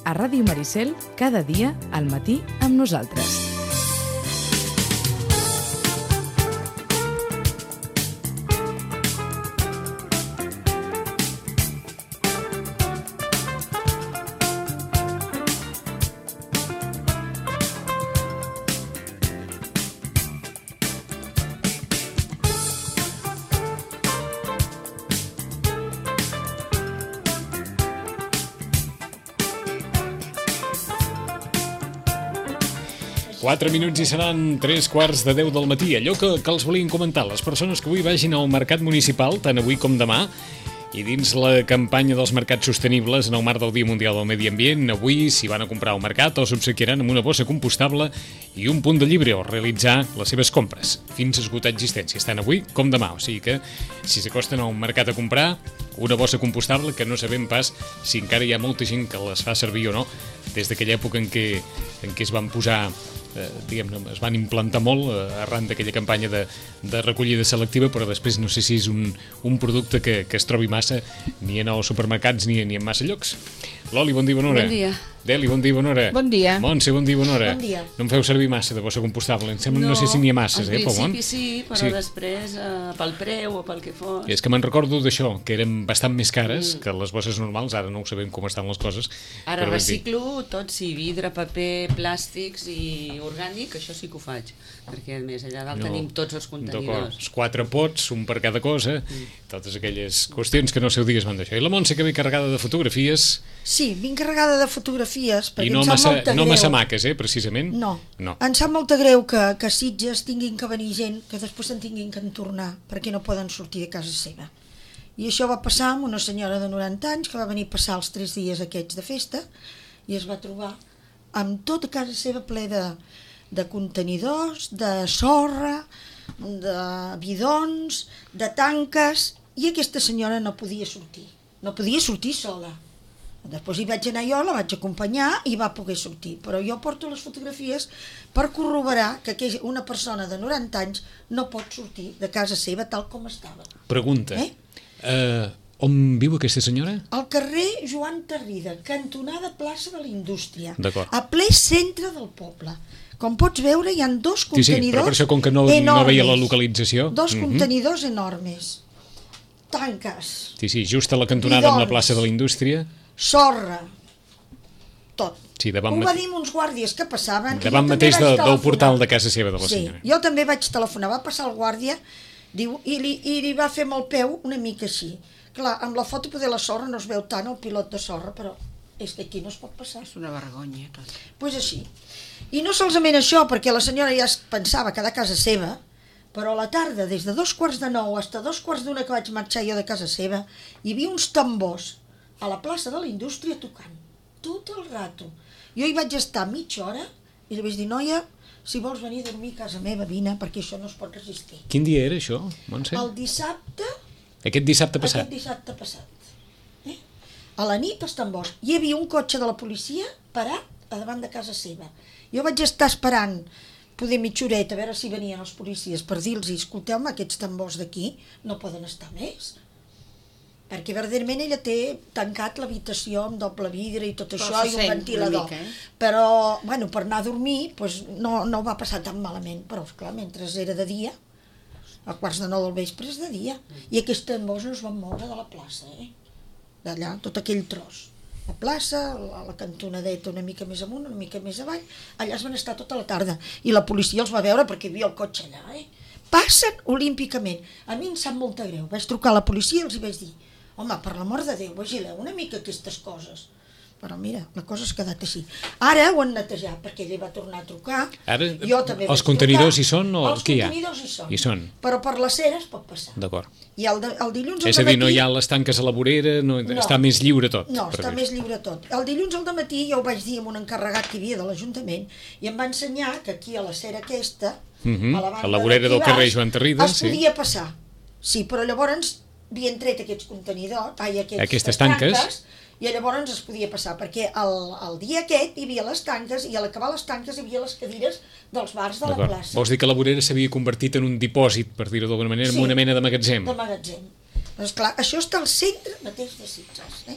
a Ràdio Maricel, cada dia al matí amb nosaltres. Quatre minuts i seran 3:15 del matí. Allò que els volíem comentar, les persones que avui vagin al mercat municipal, tant avui com demà, i dins la campanya dels mercats sostenibles en el marc del Dia Mundial del Medi Ambient, avui, si van a comprar al mercat, els obsequiaran amb una bossa compostable i un punt de llibre o realitzar les seves compres, fins a esgotar existències, tant avui com demà. O sigui que, si s'acosten a un mercat a comprar, una bossa compostable que no sabem pas si encara hi ha molta gent que les fa servir o no, des d'aquella època en què es van posar es van implantar molt arran d'aquella campanya de recollida selectiva, però després no sé si és un producte que es trobi massa ni en els supermercats ni en massa llocs. Loli, bon dia, bona hora. Bon dia. Deli, bon dia, bona hora. Bon dia. Montse, bon dia, bona hora. Bon dia. No em feu servir massa de bossa compostable, em sembla, no sé si n'hi ha masses, pel món. món. En principi sí, però després pel preu o pel que fos. I és que me'n recordo d'això, que eren bastant més cares que les bosses normals, ara no ho sabem com estan les coses. Ara reciclo tot, sí, vidre, paper, plàstics i orgànic, això sí que ho faig, perquè a més allà dalt tenim tots els contenidors. Els 4 pots, un per cada cosa, totes aquelles qüestions que no sé dies van d'això. I la Montse, que ve carregada de fotografies. Sí, vinc carregada de fotografies, perquè no em sap molta greu. No massa maques, precisament. No. Em sap molta greu que a Sitges tinguin que venir gent que després se'n tinguin que entornar, perquè no poden sortir de casa seva. I això va passar amb una senyora de 90 anys que va venir a passar els 3 dies aquests de festa i es va trobar amb tota casa seva ple de contenidors, de sorra, de bidons, de tanques, i aquesta senyora no podia sortir sola. Després hi vaig anar jo, la vaig acompanyar i va poder sortir, però jo porto les fotografies per corroborar que una persona de 90 anys no pot sortir de casa seva tal com estava. Pregunta, on viu aquesta senyora? Al carrer Joan Tarrida, cantonada plaça de la Indústria, a ple centre del poble. Com pots veure, hi ha 2 contenidors enormes. Sí, però per això, com que no veia la localització... 2 contenidors enormes. Tanques. Sí, just a la cantonada amb la plaça de la Indústria. Sorra. Tot. Sí, ho va dir uns guàrdies que passaven. Davant mateix del portal de casa seva de la senyora. Sí, jo també vaig telefonar. Va passar el guàrdia i li va fer amb el peu una mica així. Clar, amb la foto poder la sorra no es veu tant el pilot de sorra, però és que aquí no es pot passar. És una vergonya, tot. Doncs així. I no solament això, perquè la senyora ja es pensava quedar a casa seva, però a la tarda, des de 8:45 fins a 2:45 que vaig marxar jo de casa seva, hi havia uns tambors a la plaça de la Indústria tocant, tot el rato. Jo hi vaig estar mitja hora i li vaig dir, noia, si vols venir a dormir a casa meva, vine, perquè això no es pot resistir. Quin dia era això, Montse? El dissabte... Aquest dissabte passat? Aquest dissabte passat. A la nit, els tambors. Hi havia un cotxe de la policia parat a davant de casa seva. Jo vaig estar esperant poder mitja horeta, a veure si venien els policies per dir-los, escolteu-me, aquests tambors d'aquí no poden estar més. Perquè verdaderament ella té tancat l'habitació amb doble vidre i tot això i un ventilador. Però, bueno, per anar a dormir no va passar tan malament, però esclar, mentre era de dia, a 8:45 del vespre és de dia. I aquests tambors no es van moure de la plaça, d'allà, tot aquell tros. La plaça, la cantonadeta una mica més amunt, una mica més avall, allà es van estar tota la tarda. I la policia els va veure perquè hi havia el cotxe allà, Passen olímpicament. A mi em sap molta greu. Vaig trucar a la policia i els vaig dir, home, per l'amor de Déu, vigileu una mica aquestes coses. Però mira, la cosa s'ha quedat així. Ara ho han netejat, perquè ell va tornar a trucar. Ara, els contenidors hi són o què hi ha? Els contenidors hi són. Però per la cera es pot passar. D'acord. I el dilluns al És a dir, no hi ha les tanques a la vorera, està més lliure tot. No, està més lliure tot. El dilluns al dematí jo ho vaig dir a un encarregat que hi havia de l'Ajuntament i em va ensenyar que aquí a la cera aquesta, a la vorera del carrer Joan Tarrida, es podia passar. Sí, però llavors havien tret aquests contenidors, aquestes tanques, i llavors es podia passar, perquè el dia aquest hi havia les tanques i a l'acabar les tanques hi havia les cadires dels bars de la plaça. Vols dir que la vorera s'havia convertit en un dipòsit, per dir-ho d'alguna manera, en una mena de magatzem? De magatzem. Doncs clar, això està al centre mateix de Sitges.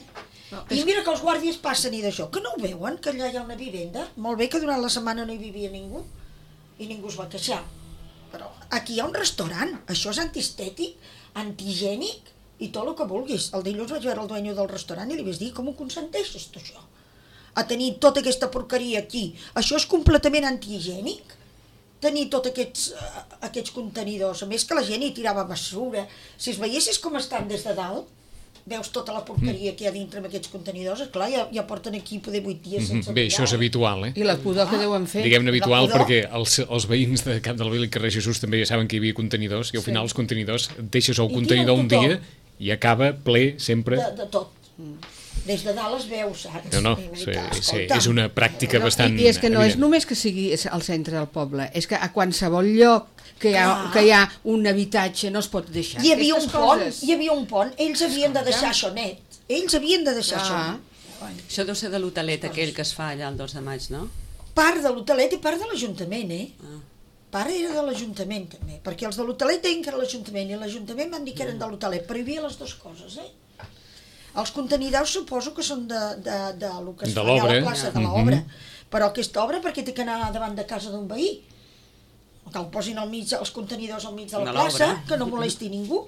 I mira que els guàrdies passen i d'això, que no ho veuen, que allà hi ha una vivenda. Molt bé que durant la setmana no hi vivia ningú i ningú es va queixar. Però aquí hi ha un restaurant, això és antiestètic, antigènic i tot el que vulguis. El dilluns vaig veure el dueño del restaurant i li vaig dir, com ho consenteixes tu això? A tenir tota aquesta porqueria aquí. Això és completament antihigiènic? Tenir tots aquests contenidors. A més que la gent hi tirava bessura. Si es veiessis com estan des de dalt, veus tota la porqueria que hi ha dintre amb aquests contenidors, esclar, ja porten aquí poder 8 dies sense Bé, això és habitual, I la pudor que deuen fer. Diguem-ne habitual perquè els veïns de Cap del Vil i carrer Jesús també ja saben que hi havia contenidors i al final els contenidors deixes el contenidor un dia i acaba ple sempre. De tot. Des de dalt es veu, saps? No, és una pràctica bastant I és que no és evident. només que sigui al centre del poble, és que a qualsevol lloc que hi ha un habitatge no es pot deixar. Hi havia un pont, ells havien de deixar això net. Ells havien de deixar això net. Això deu ser de l'hotelet aquell que es fa allà el 2 de maig, no? Part de l'hotelet i part de l'Ajuntament, Part era de l'Ajuntament, també, perquè els de l'hotelet deien que era l'Ajuntament i l'Ajuntament van dir que eren de l'hotelet, però hi havia les dues coses, Els contenidors suposo que són de lo que es fa allà a la plaça de l'obra, però aquesta obra perquè té que anar davant de casa d'un veí, que el posin al mig, els contenidors al mig de la plaça, que no molesti ningú.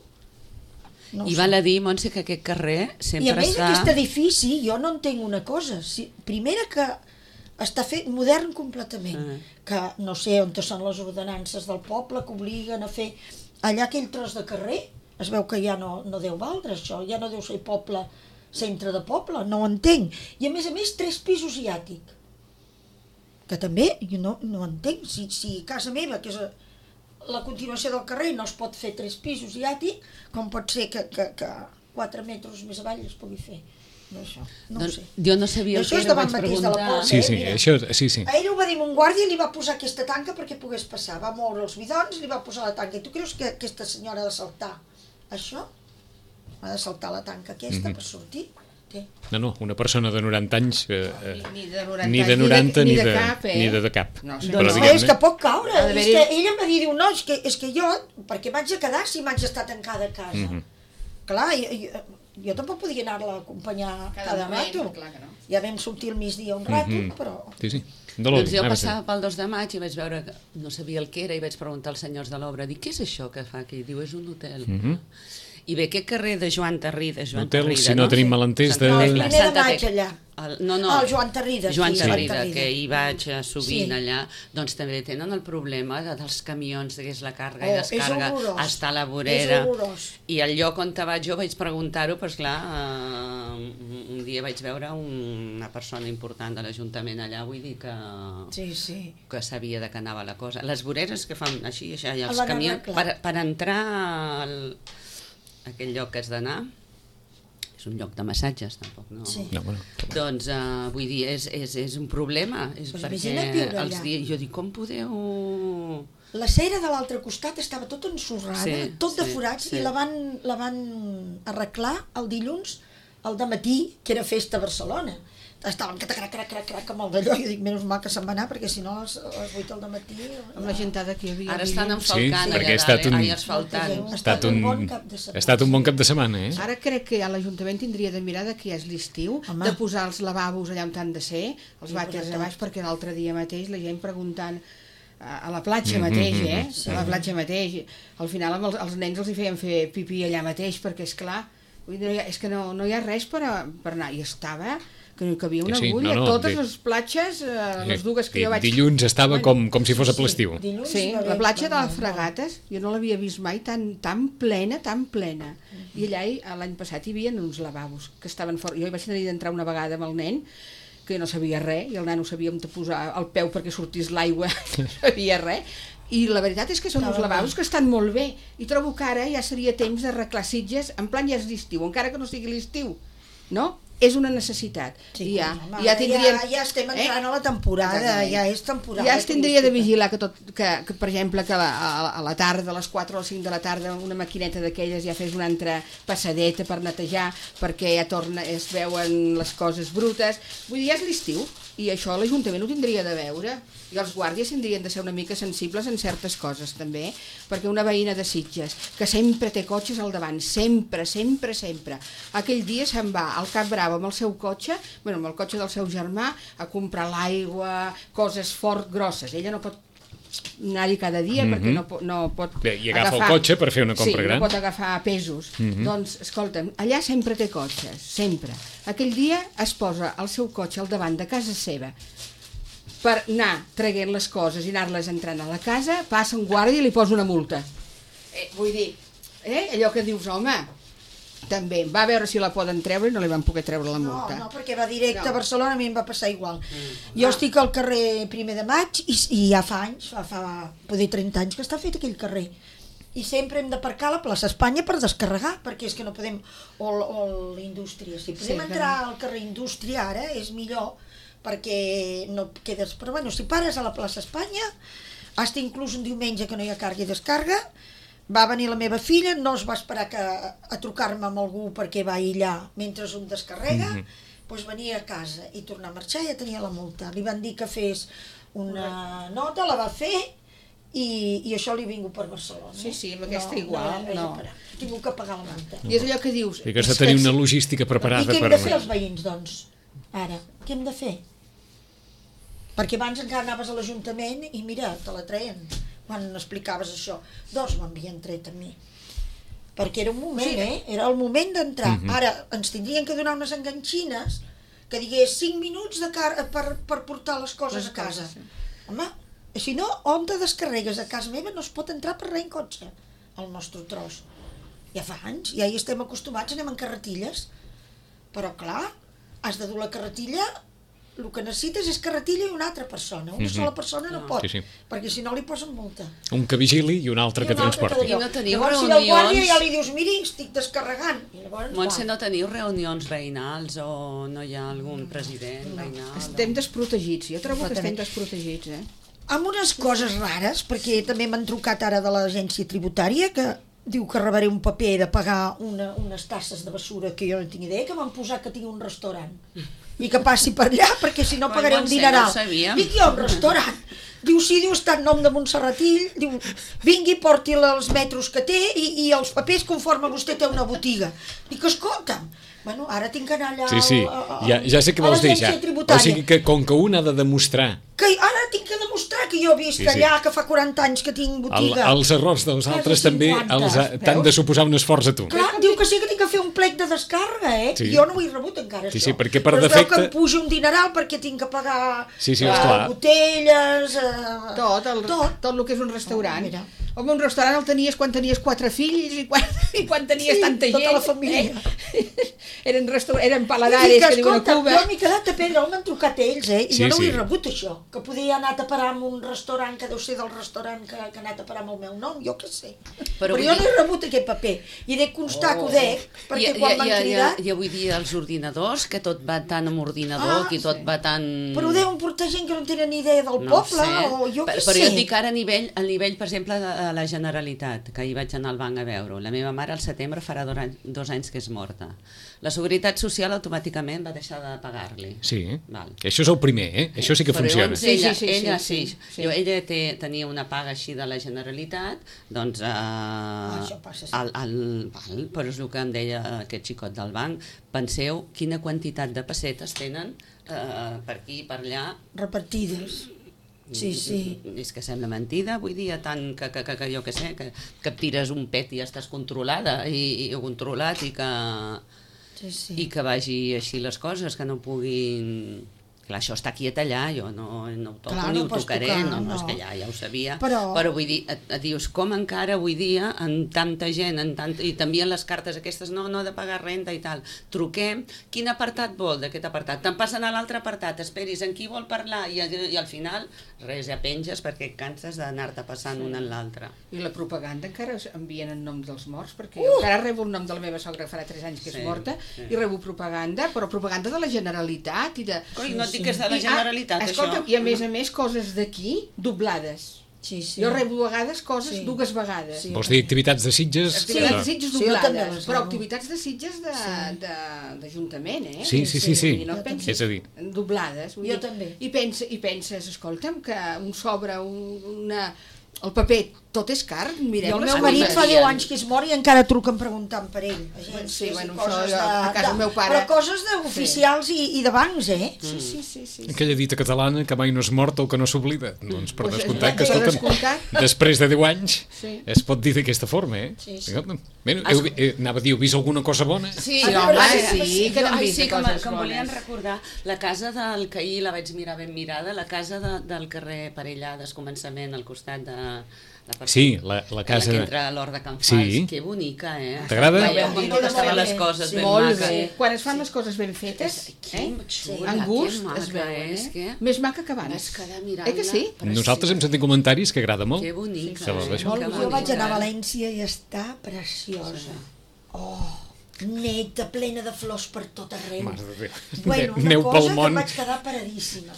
I val a dir, Montse, que aquest carrer sempre està... I a més aquest edifici, jo no entenc una cosa, primera que està fet modern completament, que no sé on són les ordenances del poble que obliguen a fer allà aquell tros de carrer, es veu que ja no deu valdre això, ja no deu ser poble, centre de poble, no ho entenc. I a més, 3 pisos i àtic, que també jo no entenc, si a casa meva, que és la continuació del carrer, no es pot fer 3 pisos i àtic, com pot ser que 4 metres més avall es pugui fer. No, això, no ho sé. Jo no sabia el que era, vaig preguntar. Sí. A ell ho va dir un guàrdia i li va posar aquesta tanca perquè pogués passar. Va moure els bidons i li va posar la tanca. I tu creus que aquesta senyora ha de saltar això? Ha de saltar la tanca aquesta per sortir? No, una persona de 90 anys ni de 90 ni de cap. No, és que pot caure. Ella em va dir, no, és que jo, perquè m'haig de quedar si m'haig d'estar tancada a casa. Clar, jo tampoc podia anar-la a acompanyar cada rato. Ja vam sortir al migdia un rato, però... Sí. Doncs jo passava pel 2 de maig i vaig veure que no sabia el que era i vaig preguntar als senyors de l'obra, dic, què és això que fa aquí? Diu, és un hotel. I bé, aquest carrer de Joan Tarrida, hotel, si no tenim malentès de... El primer de maig allà. El Joan Tarrida. Joan Tarrida, que hi vaig sovint allà, doncs també tenen el problema dels camions, que és la càrrega i descàrrega, està a la vorera. I el lloc on vaig jo vaig preguntar-ho, però esclar, un dia vaig veure una persona important de l'Ajuntament allà, vull dir que sabia de què anava la cosa. Les voreres que fan així, i els camions, per entrar a aquell lloc que has d'anar, és un lloc de massatges, tampoc, no? Doncs, vull dir, és un problema, és perquè jo dic, com podeu... La cera de l'altre costat estava tot ensorrada, tot de forats, i la van arreglar el dilluns al dematí, que era festa a Barcelona. Estaven crac amb el d'allò, i dic, menys mal que se'n va anar, perquè si no a les 8 del dematí... Amb la gentada que hi havia... Ara estan enfalcant allà dalt, ha estat un bon cap de setmana, Ara crec que l'Ajuntament tindria de mirar de que és l'estiu, de posar els lavabos allà on han de ser, els vàters a baix, perquè l'altre dia mateix la gent preguntant a la platja mateix, a la platja mateix, al final els nens els hi feien fer pipí allà mateix, perquè és que no hi ha res per anar, i estava... que havia una agulla, totes les platges, les dues que jo vaig... Dilluns estava com si fos a ple estiu. Sí, la platja de les Fregates, jo no l'havia vist mai tan plena, i allà l'any passat hi havia uns lavabos que estaven fora, jo hi vaig tenir d'entrar una vegada amb el nen, que no sabia res, i el nano sabia on posar el peu perquè sortís l'aigua, no sabia res, i la veritat és que són uns lavabos que estan molt bé, i trobo que ara ja seria temps d'arreglar Sitges, en plan ja és l'estiu, encara que no sigui l'estiu, no? És una necessitat. Ja estem entrant a la temporada, ja és temporada. Ja es tindria de vigilar que, per exemple, que a la tarda, a les 4 o 5 de la tarda, una maquineta d'aquelles ja fes una altra passadeta per netejar, perquè ja es veuen les coses brutes. Vull dir, ja és l'estiu, I això l'Ajuntament ho tindria de veure. I els guàrdies tindrien de ser una mica sensibles en certes coses, també. Perquè una veïna de Sitges, que sempre té cotxes al davant, sempre. Aquell dia se'n va al Cap Bravo amb el seu cotxe, amb el cotxe del seu germà, a comprar l'aigua, coses fort grosses. Ella no pot anar-hi cada dia perquè no pot Bé, i agafa el cotxe per fer una compra gran. Sí, no pot agafar pesos. Doncs, escolta'm, allà sempre té cotxes, sempre. Aquell dia es posa el seu cotxe al davant de casa seva per anar traient les coses i anar-les entrant a la casa, passa un guàrdia i li posa una multa. Vull dir, allò que dius, home, també va veure si la poden treure i no li van poder treure la multa. No, perquè va directe a Barcelona, a mi em va passar igual. Jo estic al carrer 1 de Maig i ja fa anys, fa poder 30 anys que està fet aquell carrer. I sempre hem d'aparcar a la plaça Espanya per descarregar, perquè és que no podem... O l'Indústria. Si podem entrar al carrer Indústria ara és millor, perquè no quedes... Però bueno, si pares a la plaça Espanya, hasta inclús un diumenge que no hi ha càrrega i descarga, va venir la meva filla, no es va esperar a trucar-me amb algú perquè va aïllar mentre un descarrega, doncs venia a casa i tornar a marxar i ja tenia la multa. Li van dir que fes una nota, la va fer i això li ha vingut per Barcelona. Sí, amb aquesta igual. He tingut que pagar la multa. I és allò que dius... I que has de tenir una logística preparada per... I què hem de fer els veïns, doncs? Ara, què hem de fer? Perquè abans encara anaves a l'Ajuntament i mira, te la treien. Quan explicaves això, doncs m'havien tret a mi. Perquè era un moment, era el moment d'entrar. Ara ens tindrien que donar unes enganxines que digués 5 minuts per portar les coses a casa. Home, si no, on te descarregues a casa meva no es pot entrar per res en cotxe, al nostre tros. Ja fa anys, ja hi estem acostumats, anem en carretilles. Però clar, has de dur la carretilla... El que necessites és carretilla i una altra persona. Una sola persona no pot, perquè si no li posen multa. Un que vigili i un altre que transporti. I no teniu llavors, reunions... si el guàrdia ja li dius, miri, estic descarregant. Montse, no teniu reunions veïnals o no hi ha algun president veïnal? Estem desprotegits, jo trobo que estem desprotegits, Amb unes coses rares, perquè també m'han trucat ara de l'agència tributària, que diu que rebré un paper de pagar unes tasses de bessura que jo no tinc idea, que van posar que tinc un restaurant. I que passi per allà, perquè si no pagaré un dineral. Dic jo, un restaurant. Diu, sí, diu, està en nom de Montserratill, diu, vingui, porti els metros que té i els papers conforme vostè té una botiga. Dic, escolta'm, bueno, ara tinc que anar allà ja sé què vols dir, ja. O sigui que com que un ha de demostrar... Que ara tinc que demostrar que jo he vist allà, que fa 40 anys que tinc botiga. Els errors dels altres també t'han de suposar un esforç a tu. Clar, diu que sí que tinc que fer un plec de descàrrega, Jo no ho he rebut encara, això. Sí, perquè per defecte... Però es veu que em puja un dineral perquè tinc que pagar botelles... Tot el que és un restaurant. Home, un restaurant el tenies quan tenies 4 fills i quan tenies tanta gent. Tota la família. Eren paladares, que diuen a Cuba. Jo m'he quedat a pedra, m'han trucat ells, i jo no ho he rebut, això. Que podia anar a parar amb un restaurant que deu ser del restaurant que ha anat a parar amb el meu nom, jo què sé. Però jo no he rebut aquest paper. I he de constar que ho dec, perquè quan m'han cridat... I avui dia els ordinadors, que tot va tant amb ordinador, que tot va tant... Però ho deuen portar gent que no tenen ni idea del poble, o jo què sé. Però jo et dic ara a nivell, per exemple, de la Generalitat, que ahir vaig anar al banc a veure-ho. La meva mare al setembre farà 2 anys que és morta. La Seguretat Social automàticament va deixar de pagar-li. Sí, això és el primer, Això sí que funciona. Ella sí. Ella tenia una paga així de la Generalitat, doncs... Però és el que em deia aquest xicot del banc. Penseu quina quantitat de pessetes tenen per aquí i per allà. Repartides. Sí. És que sembla mentida, vull dir, tant que jo què sé, que et tires un pet i ja estàs controlada i controlat i que vagi així les coses, que no puguin... Clar, això està quiet allà, jo no ho toco ni ho tocaré, no, és que ja ho sabia, però vull dir, dius, com encara avui dia, amb tanta gent, i t'envien les cartes aquestes, no ha de pagar renta i tal, truquem, quin apartat vol d'aquest apartat? Te'n passen a l'altre apartat, esperis, en qui vol parlar? I al final, res, ja penges perquè et canses d'anar-te passant un en l'altre. I la propaganda encara envien en nom dels morts, perquè jo encara rebo el nom de la meva sogra que farà 3 anys que és morta, i rebo propaganda, però propaganda de la Generalitat i de... No et dic que és de la Generalitat, escolta, això. I a més coses d'aquí doblades. Sí. Jo rebo a vegades coses 2 vegades. Vols dir activitats de Sitges? Activitats de Sitges Sí, jo també doblades, les però rebo. activitats de Sitges d'Ajuntament, Sí. No et pensis, És a dir, doblades. Jo també. I penses, escolta'm, que un sobre, el paper, tot és car, mirem I el les meu marit coses. fa 10 anys que es mor i encara truquen preguntant per ell. Sí, bueno, Coses això a casa del meu pare... Però coses d'oficials i de bancs, Sí. aquella dita catalana que mai no és mort o que no s'oblida. Doncs per Pues descomptat que, per escolta'm, descomptat. després de 10 anys Sí. es pot dir d'aquesta forma, Sí. Bueno, anava a dir, heu vist alguna cosa bona? Sí, Sí, home, sí, que n'hem vist sí, coses que em volien bones. recordar la casa del que ahir la vaig mirar ben mirada, la casa del carrer Parellades, començament, al costat de la persona. Sí, la casa... Que entra a l'Hort de Can Fals. Sí. Que bonica, T'agrada? Veieu com Queda estaven molt les bé. coses Sí. ben Molt maques. bé. Quan es fan les coses ben fetes, Que xula, amb gust, que maca, es veuen, és que... Més maca que abans. Vas quedar mirant-la. Que sí? Nosaltres hem sentit comentaris que agrada molt. Que bonica. Se la deixo. que Jo vaig anar a bonica. València i està preciosa. Neta, plena de flors per tot arreu. Mare de Déu. Bueno, una Neu cosa pel que món. em vaig quedar paradíssima.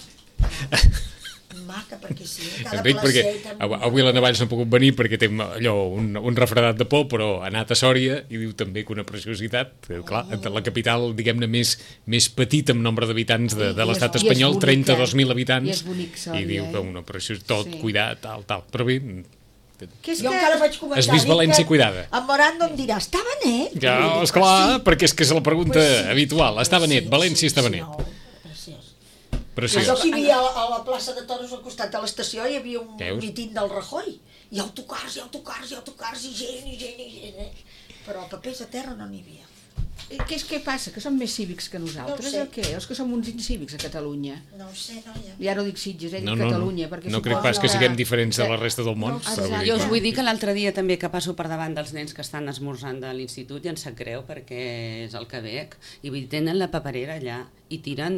Maca, perquè sí, cada Em dic perquè placeta... avui la Navalls no ha pogut venir perquè té allò, un refredat de por, però ha anat a Sòria i diu també que una preciositat, clar, la capital, diguem-ne, més petita en nombre d'habitants de l'estat I és espanyol, bonica. 32.000 habitants, I és bonic, Sòria, i diu que una preciositat, tot cuidat, tal, però bé, Que és Jo encara vaig comentar... Has vist dic València que cuidada? En Morando em dirà, estava net? ja, esclar, perquè és que és la pregunta habitual, estava net, València estava net. No, preciós. Preciós. Jo aquí hi havia a la plaça de Toros al costat de l'estació hi havia un Veus? mitin del Rajoy. I autocars, i gent. Però papers a terra no n'hi havia. Què passa? Que són més cívics que nosaltres? No ho sé. O què? O és que som uns incívics a Catalunya? No ho sé, noia. Ja no dic Sitges, dic No Catalunya. Perquè no crec suposo pas que siguem diferents de la resta del món. No, però vull dir Jo us que- vull dir que l'altre dia també que passo per davant dels nens que estan esmorzant de l'institut i em sap greu perquè és el que veig i vull dir, tenen la paperera allà i tiren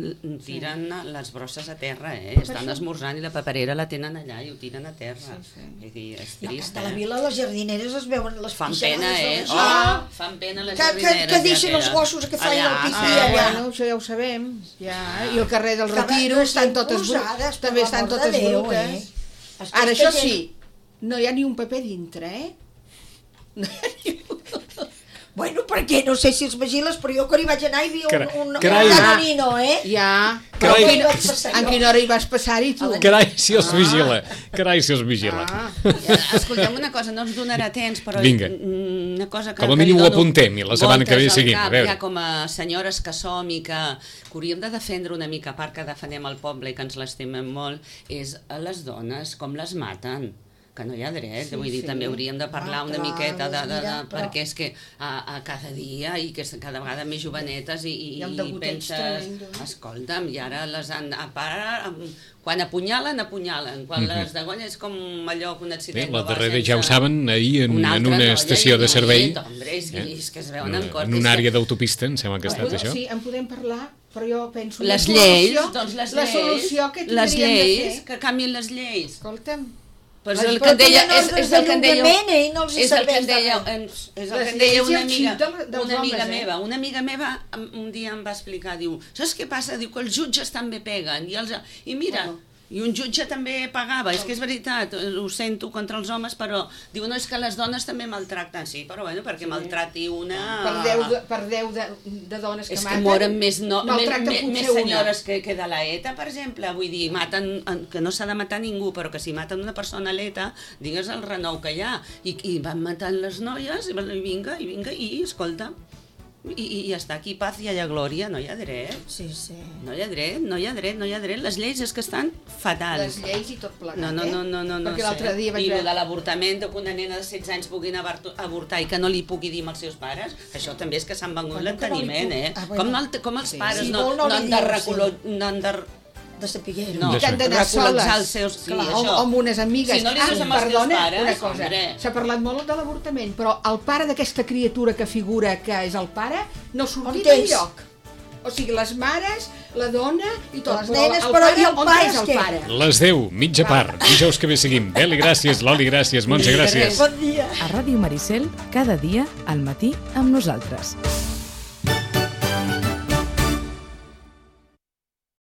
les brosses a terra, estan esmorzant i la paperera la tenen allà i ho tiren a terra. Vull dir, és I al trist, cap de la vila les jardineres es veuen les Fan pixades pena, de la gent. Fan pena les Que jardineres. deixen els gossos que feien el pipí allà. Bueno, això ja ho sabem. Ja. I el carrer del Que Retiro van estan totes posades, per també estan l'amor totes de Déu, brutes. Aquesta Ara, això gent- sí, no hi ha ni un paper dintre, No hi ha ni un... Bueno, perquè no sé si els vigiles, però jo quan hi vaig anar hi havia un Carai. danonino, Ja. Carai. Però hi vaig passar En jo. quina hora hi vas passar-hi, tu? Carai, si els vigila. Carai, si els vigila. Escoltem una cosa, no ens donarà temps, però Vinga. una cosa que... Com a que mínim li ho dono apuntem i la setmana que ve voltes al seguim, a cap, veure. Ja com a senyores que som i que hauríem de defendre una mica, a part que defendem el poble i que ens l'estimem molt, és a les dones, com les maten, que no hi ha dret, vull dir, també hauríem de parlar una clar, miqueta mira, però- perquè és que a cada dia i que cada vegada més jovenetes i Hi ha un degoteig penses, tremendo. escolta'm, i ara les han a part, quan apunyalen, quan les degollen és com allò que un Bé, accident la no va darrera sense... ja ho saben, ahir en Una altra una noia estació i de un servei, noiet, hombre, és que es veuen en cor. en una àrea d'autopista, em sembla que ha estat això. Sí, en podem parlar, però jo penso... Les la lleis, solució- doncs les la lleis, solució que les tindríem de lleis, fer... que canvien les lleis. Escolta'm, Pues Però el que em deia, tenen ordres és el que em deia, d'allunyament, no els hi és el que em serveix de deia, res. és el Les que em deia lleis i una el amiga, xip dels homes, una amiga meva un dia em va explicar, diu, saps què passa? Diu que els jutges també peguen, i mira, i un jutge també pagava, és que és veritat, ho sento contra els homes, però diu, no, és que les dones també maltracten, sí, però bueno, perquè maltrati una... per 10 de dones que És que maten... moren més maltracten més potser senyores que de la ETA, per exemple. Vull dir, maten, que no s'ha de matar ningú, però que si maten una persona a l'ETA, digues el renou que hi ha. I van matant les noies, i vinga, i escolta, i ja està, aquí paz i allà glòria, no hi ha dret. Sí, sí. No hi ha dret, no hi ha dret, no hi ha dret. Les lleis és que estan fatals. Les lleis i tot plegat, No. Perquè l'altre dia vaig I veure... de l'avortament, que una nena de 16 anys pugui avortar i que no li pugui dir als seus pares, això també és que s'han vengut Bueno, que no li l'enteniment, puc- bueno. Com els pares Si no vol, no li han de diu, de sapiguer. no, que han d'anar recolzar soles. els seus... Sí, Clar, això. o amb unes amigues. Si no li dius amb els teus perdona, pares, una cosa. hombre. S'ha parlat molt de l'avortament, però el pare d'aquesta criatura que figura que és el pare no sortia On és? enlloc. O sigui, les mares, la dona i tot. Les nenes, el però pare, i el on pare és el què? pare? Les 10, mitja part, dijous que ve seguim. Beli, gràcies, Loli, gràcies, Montse, gràcies. Bon dia. A Ràdio Maricel, cada dia, al matí, amb nosaltres.